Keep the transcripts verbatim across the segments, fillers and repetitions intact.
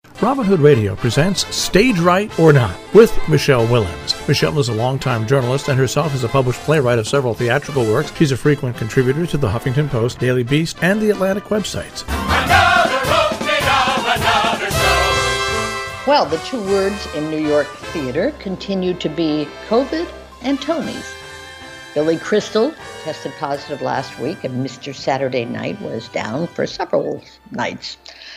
Robin Hood Radio presents Stage Right or Not with Michelle Willens. Michelle is a longtime journalist and herself is a published playwright of several theatrical works. She's a frequent contributor to the Huffington Post, Daily Beast, and the Atlantic websites. Another opening of another show. Well, the two words in New York theater continue to be COVID and Tonys. Billy Crystal tested positive last week, and Mister Saturday Night was down for several nights.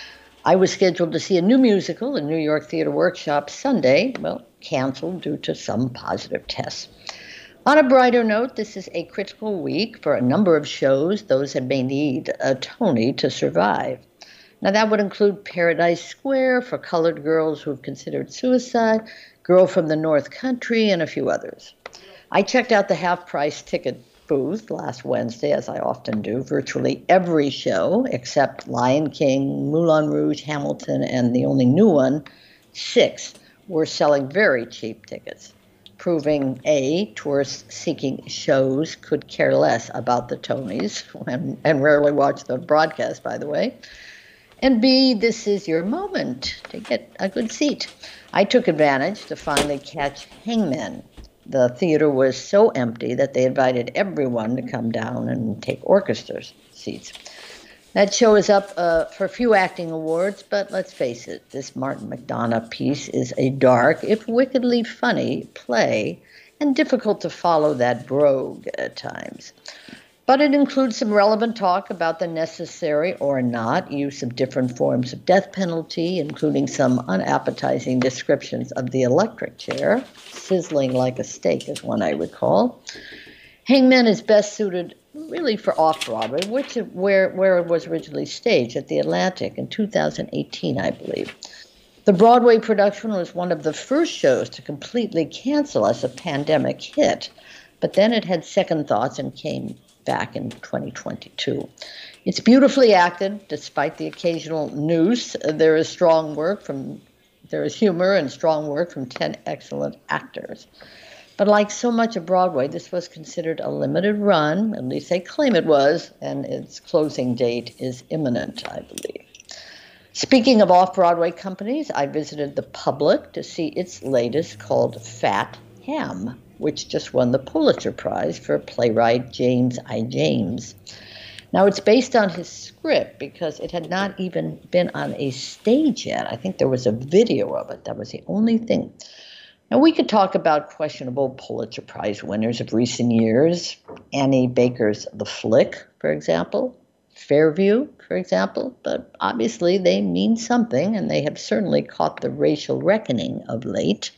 I was scheduled to see a new musical in New York Theater Workshop Sunday, well, canceled due to some positive tests. On a brighter note, this is a critical week for a number of shows, those that may need a Tony to survive. Now, that would include Paradise Square for colored girls who have considered suicide, Girl from the North Country, and a few others. I checked out the half-price ticket booth last Wednesday, as I often do. Virtually every show, except Lion King, Moulin Rouge, Hamilton, and the only new one, Six, were selling very cheap tickets, proving A, tourists seeking shows could care less about the Tonys, and, and rarely watch the broadcast, by the way, and B, this is your moment to get a good seat. I took advantage to finally catch Hangmen. The theater was so empty that they invited everyone to come down and take orchestra seats. That show is up uh, for a few acting awards, but let's face it, this Martin McDonagh piece is a dark, if wickedly funny, play, and difficult to follow that brogue at times. But it includes some relevant talk about the necessary or not use of different forms of death penalty, including some unappetizing descriptions of the electric chair, sizzling like a steak is one I recall. Hangmen is best suited really for off-Broadway, which where, where it was originally staged at the Atlantic in two thousand eighteen, I believe. The Broadway production was one of the first shows to completely cancel as a pandemic hit, but then it had second thoughts and came back in twenty twenty-two. It's beautifully acted, despite the occasional noose. There is strong work from, there is humor and strong work from ten excellent actors. But like so much of Broadway, this was considered a limited run, at least they claim it was, and its closing date is imminent, I believe. Speaking of off-Broadway companies, I visited the Public to see its latest called Fat Ham, which just won the Pulitzer Prize for playwright James I. James. Now, it's based on his script because it had not even been on a stage yet. I think there was a video of it. That was the only thing. Now, we could talk about questionable Pulitzer Prize winners of recent years. Annie Baker's The Flick, for example. Fairview, for example. But obviously, they mean something, and they have certainly caught the racial reckoning of late.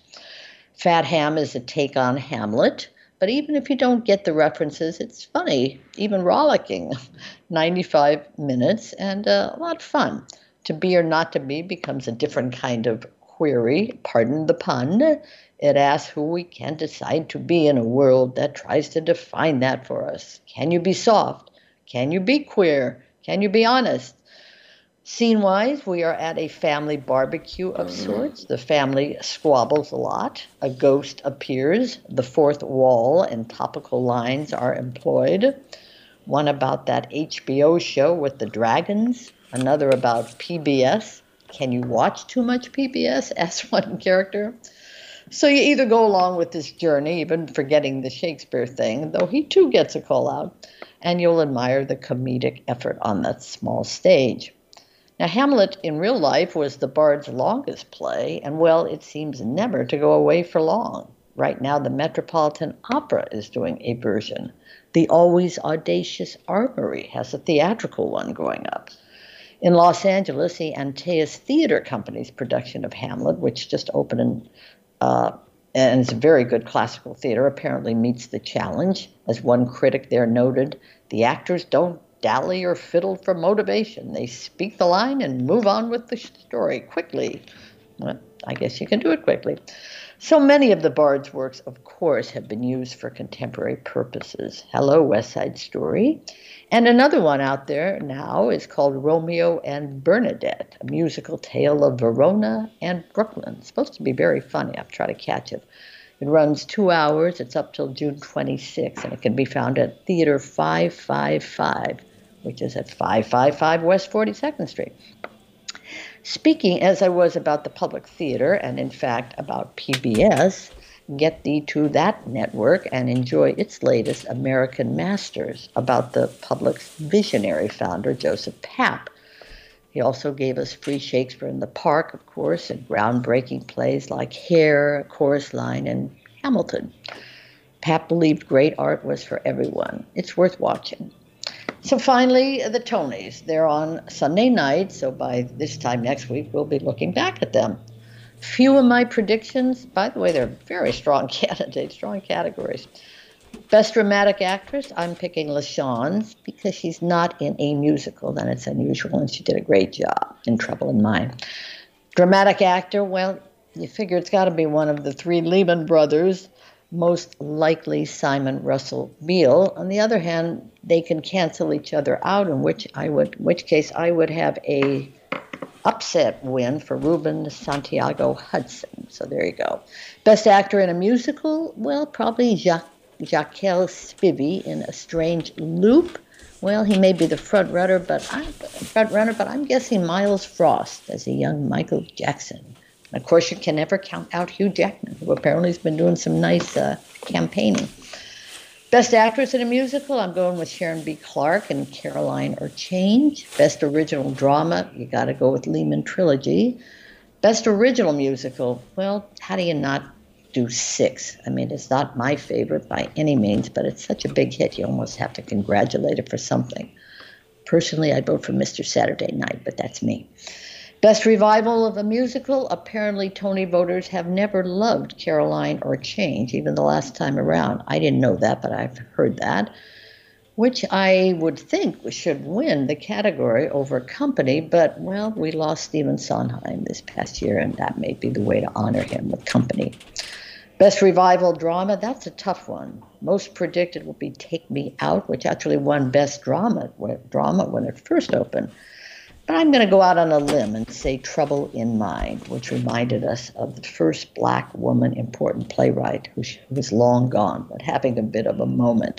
Fat Ham is a take on Hamlet, but even if you don't get the references, it's funny, even rollicking. ninety-five minutes and uh, a lot of fun. To be or not to be becomes a different kind of query, pardon the pun. It asks who we can decide to be in a world that tries to define that for us. Can you be soft? Can you be queer? Can you be honest? Scene-wise, we are at a family barbecue of sorts. The family squabbles a lot. A ghost appears. The fourth wall and topical lines are employed. One about that H B O show with the dragons. Another about P B S. Can you watch too much P B S? Asks one character. So you either go along with this journey, even forgetting the Shakespeare thing, though he too gets a call out, and you'll admire the comedic effort on that small stage. Now, Hamlet in real life was the Bard's longest play, and, well, it seems never to go away for long. Right now, the Metropolitan Opera is doing a version. The always audacious Armory has a theatrical one going up. In Los Angeles, the Antaeus Theater Company's production of Hamlet, which just opened in, uh, and is a very good classical theater, apparently meets the challenge. As one critic there noted, the actors don't dally or fiddle for motivation. They speak the line and move on with the story quickly. Well, I guess you can do it quickly. So many of the Bard's works, of course, have been used for contemporary purposes. Hello, West Side Story. And another one out there now is called Romeo and Bernadette, a musical tale of Verona and Brooklyn. It's supposed to be very funny. I'll try to catch it. It runs two hours. It's up till June twenty-sixth, and it can be found at Theater five five five, which is at five five five West forty-second Street. Speaking as I was about the public theater, and in fact about P B S, get thee to that network and enjoy its latest American Masters about the public's visionary founder, Joseph Papp. He also gave us free Shakespeare in the Park, of course, and groundbreaking plays like Hair, Chorus Line, and Hamilton. Papp believed great art was for everyone. It's worth watching. So finally, the Tonys. They're on Sunday night, so by this time next week, we'll be looking back at them. Few of my predictions, by the way, they're very strong candidates, strong categories. Best Dramatic Actress, I'm picking LaShawne's because she's not in a musical, then it's unusual, and she did a great job in Trouble in Mind. Dramatic Actor, well, you figure it's got to be one of the three Lehman brothers, most likely Simon Russell Beale. On the other hand, they can cancel each other out, in which I would, in which case I would have a upset win for Ruben Santiago Hudson. So there you go. Best Actor in a Musical, well, probably Jacques, Jacques Spivey in A Strange Loop. Well, he may be the front runner, but I'm front runner, but I'm guessing Miles Frost as a young Michael Jackson. And of course, you can never count out Hugh Jackman, who apparently has been doing some nice uh, campaigning. Best Actress in a Musical, I'm going with Sharon B. Clarke in Caroline or Change. Best Original Drama, you got to go with Lehman Trilogy. Best Original Musical, well, how do you not do Six? I mean, it's not my favorite by any means, but it's such a big hit, you almost have to congratulate it for something. Personally, I'd vote for Mister Saturday Night, but that's me. Best Revival of a Musical, apparently Tony voters have never loved Caroline or Change, even the last time around. I didn't know that, but I've heard that, which I would think should win the category over Company, but, well, we lost Stephen Sondheim this past year, and that may be the way to honor him with Company. Best Revival Drama, that's a tough one. Most predicted will be Take Me Out, which actually won Best Drama, drama when it first opened. But I'm going to go out on a limb and say Trouble in Mind, which reminded us of the first black woman important playwright who was long gone, but having a bit of a moment.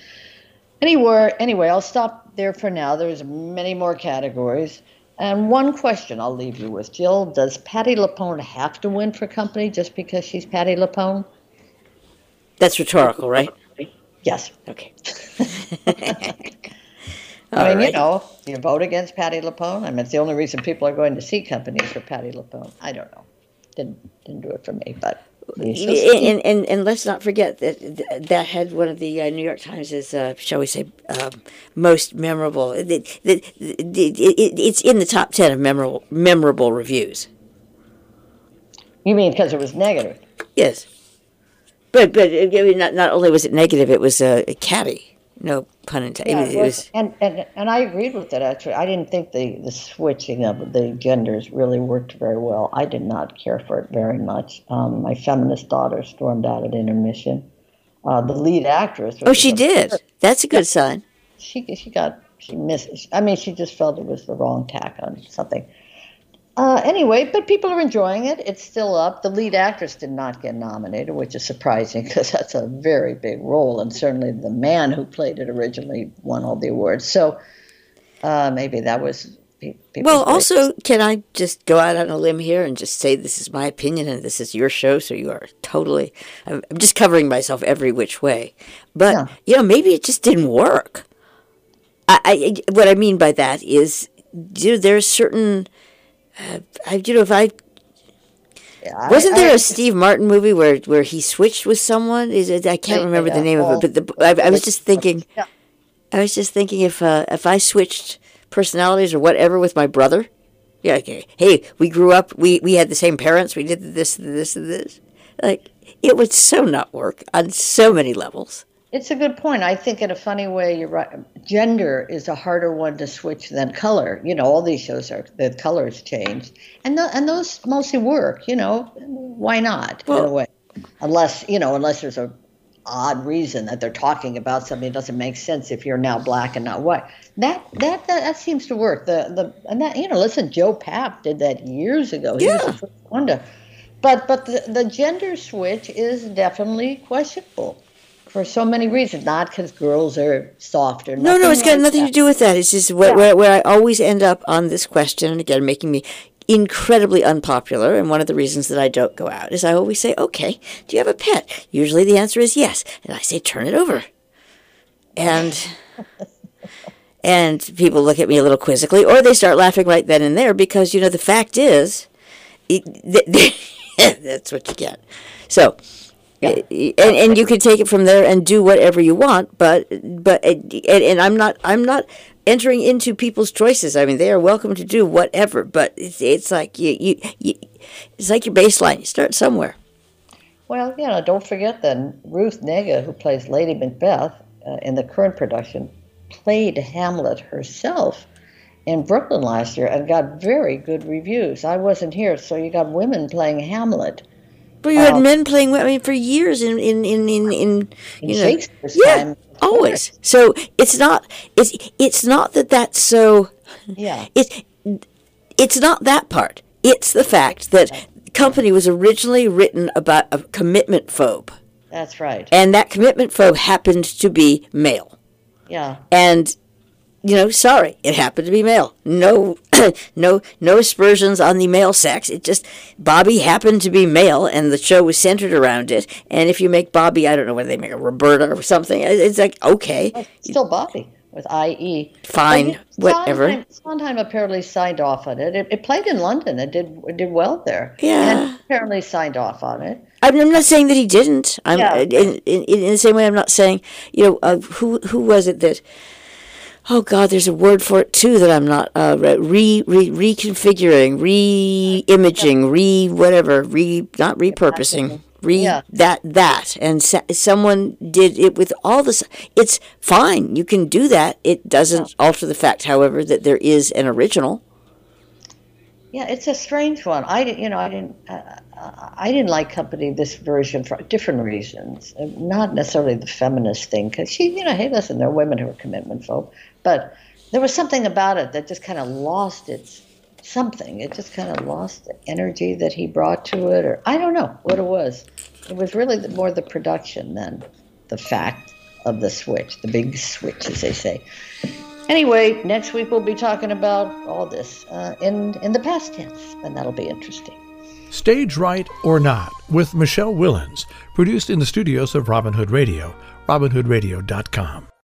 Anyway, anyway, I'll stop there for now. There's many more categories. And one question I'll leave you with, Jill. Does Patti LuPone have to win for Company just because she's Patti LuPone? That's rhetorical, right? Yes. Okay. I mean, right. you know, you vote against Patti LuPone. I mean, it's the only reason people are going to see Companies for Patti LuPone. I don't know. Didn't didn't do it for me, but. And, and and let's not forget that that had one of the uh, New York Times' uh, shall we say um, most memorable. It, it, it, it, it's in the top ten of memorable memorable reviews. You mean because it was negative? Yes, but but I mean, not not only was it negative, it was uh, catty. No pun intended. Yeah, it was, it was, and, and and I agreed with it, actually. I didn't think the, the switching of the genders really worked very well. I did not care for it very much. Um, my feminist daughter stormed out at intermission. Uh, the lead actress... Oh, she did. That's a good yeah, sign. She she got... She missed... I mean, she just felt it was the wrong tack on something. Uh, anyway, but people are enjoying it. It's still up. The lead actress did not get nominated, which is surprising because that's a very big role, and certainly the man who played it originally won all the awards. So uh, maybe that was... Well, also, can I just go out on a limb here and just say this is my opinion and this is your show, so you are totally... I'm just covering myself every which way. But, yeah. you know, maybe it just didn't work. I, I What I mean by that is, you know, there's certain... Uh, I, you know, if I yeah, wasn't I, there I, a Steve Martin movie where, where he switched with someone? Is it, I can't remember the name of it, but the, I, I was just thinking, yeah. I was just thinking if uh, if I switched personalities or whatever with my brother, yeah, okay, hey, we grew up, we, we had the same parents, we did this, this, and this, like it would so not work on so many levels. It's a good point. I think in a funny way, you're right. Gender is a harder one to switch than color. You know, all these shows are, the colors changed. And the, and those mostly work, you know. Why not, well, in a way? Unless, you know, unless there's a odd reason that they're talking about something that doesn't make sense if you're now black and not white. That that that, that seems to work. The the and that, you know, listen, Joe Papp did that years ago. He yeah. was the first one to, but but the, the gender switch is definitely questionable. For so many reasons, not because girls are softer. No, no, it's got like nothing that. to do with that. It's just where, yeah. where, where I always end up on this question, and again, making me incredibly unpopular, and one of the reasons that I don't go out is I always say, okay, do you have a pet? Usually the answer is yes. And I say, turn it over. And and people look at me a little quizzically, or they start laughing right then and there because, you know, the fact is, it, that's what you get. So, yeah. and, and you can take it from there and do whatever you want, but but and, and I'm not I'm not entering into people's choices. I mean, they are welcome to do whatever, but it's, it's like you, you, you it's like your baseline. You start somewhere. Well, you know, don't forget that Ruth Negga, who plays Lady Macbeth uh, in the current production, played Hamlet herself in Brooklyn last year and got very good reviews. I wasn't here, so you got women playing Hamlet. But you had um, men playing, I mean, for years in in in in, in, in you know, Shakespeare's yeah, time. Always. So it's not it's it's not that that's so. Yeah. It's it's not that part. It's the fact that Company was originally written about a commitment phobe. That's right. And that commitment phobe happened to be male. Yeah. And, you know, sorry, it happened to be male. No, no, no aspersions on the male sex. It just, Bobby happened to be male, and the show was centered around it. And if you make Bobby, I don't know whether they make a Roberta or something, it's like, okay. Well, it's still Bobby with I E. Fine, you, whatever. Sondheim, Sondheim apparently signed off on it. it. It played in London. It did it did well there. Yeah. And apparently signed off on it. I'm, I'm not saying that he didn't. I'm yeah. in, in, in the same way I'm not saying, you know, uh, who who was it that, oh God, there's a word for it too that I'm not, uh, re, re reconfiguring, re-imaging, re whatever, re, not repurposing. Re yeah. that that and sa- someone did it with all this. It's fine. You can do that. It doesn't yeah. alter the fact, however, that there is an original. Yeah, it's a strange one. I you know I didn't uh, I didn't like Company this version for different reasons. Not necessarily the feminist thing, because she you know hey listen, there are women who are commitment phobe, but there was something about it that just kind of lost its something. It just kind of lost the energy that he brought to it, or I don't know what it was. It was really the, more the production than the fact of the switch, the big switch, as they say. Anyway, next week we'll be talking about all this uh, in, in the past tense, and that'll be interesting. Stage Right or Not with Michelle Willens, produced in the studios of Robin Hood Radio, robin hood radio dot com.